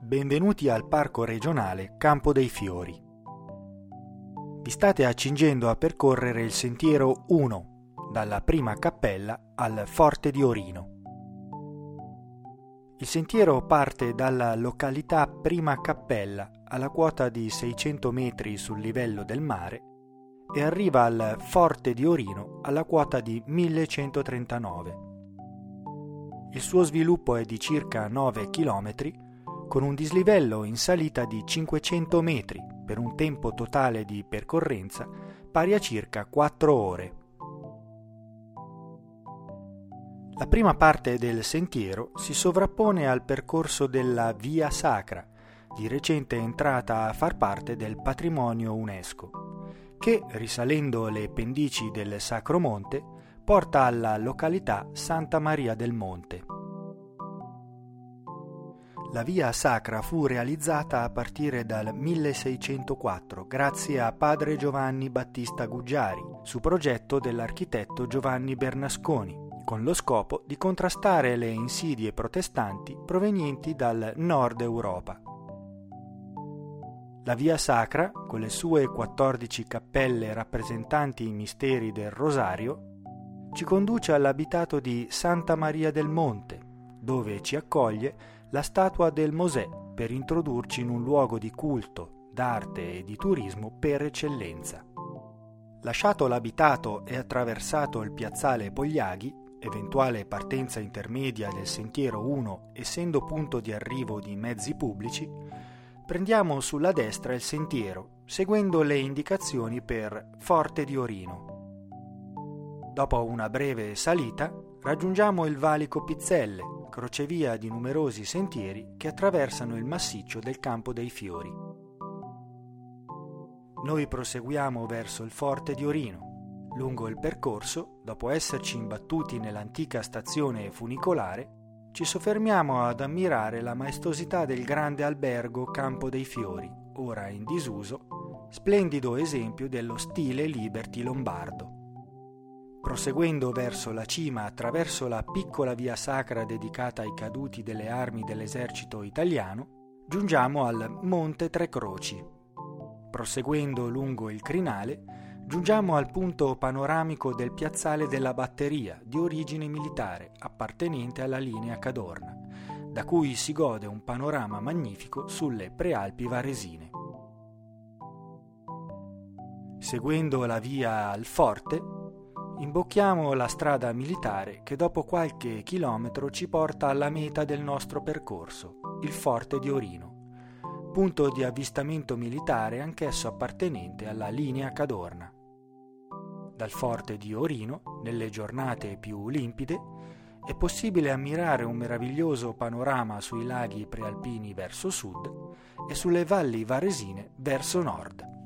Benvenuti al Parco Regionale Campo dei Fiori. Vi state accingendo a percorrere il sentiero 1, dalla prima cappella al Forte di Orino. Il sentiero parte dalla località Prima Cappella, alla quota di 600 metri sul livello del mare, e arriva al Forte di Orino alla quota di 1139. Il suo sviluppo è di circa 9 km, con un dislivello in salita di 500 metri, per un tempo totale di percorrenza pari a circa 4 ore. La prima parte del sentiero si sovrappone al percorso della Via Sacra, di recente entrata a far parte del patrimonio UNESCO, che, risalendo le pendici del Sacro Monte, porta alla località Santa Maria del Monte. La Via Sacra fu realizzata a partire dal 1604 grazie a padre Giovanni Battista Guggiari, su progetto dell'architetto Giovanni Bernasconi, con lo scopo di contrastare le insidie protestanti provenienti dal nord Europa. La Via Sacra, con le sue 14 cappelle rappresentanti i misteri del Rosario, ci conduce all'abitato di Santa Maria del Monte, dove ci accoglie la statua del Mosè per introdurci in un luogo di culto, d'arte e di turismo per eccellenza. Lasciato l'abitato e attraversato il piazzale Pogliaghi, eventuale partenza intermedia del sentiero 1 essendo punto di arrivo di mezzi pubblici, prendiamo sulla destra il sentiero, seguendo le indicazioni per Forte di Orino. Dopo una breve salita, raggiungiamo il valico Pizzelle, crocevia di numerosi sentieri che attraversano il massiccio del Campo dei Fiori. Noi proseguiamo verso il Forte di Orino. Lungo il percorso, dopo esserci imbattuti nell'antica stazione funicolare, ci soffermiamo ad ammirare la maestosità del grande albergo Campo dei Fiori, ora in disuso, splendido esempio dello stile Liberty lombardo. Proseguendo verso la cima attraverso la piccola via sacra dedicata ai caduti delle armi dell'esercito italiano, giungiamo al Monte Tre Croci. Proseguendo lungo il crinale, giungiamo al punto panoramico del piazzale della batteria di origine militare appartenente alla linea Cadorna, da cui si gode un panorama magnifico sulle prealpi varesine. Seguendo la via al Forte, imbocchiamo la strada militare che dopo qualche chilometro ci porta alla meta del nostro percorso, il Forte di Orino, punto di avvistamento militare anch'esso appartenente alla linea Cadorna. Dal Forte di Orino, nelle giornate più limpide, è possibile ammirare un meraviglioso panorama sui laghi prealpini verso sud e sulle valli varesine verso nord.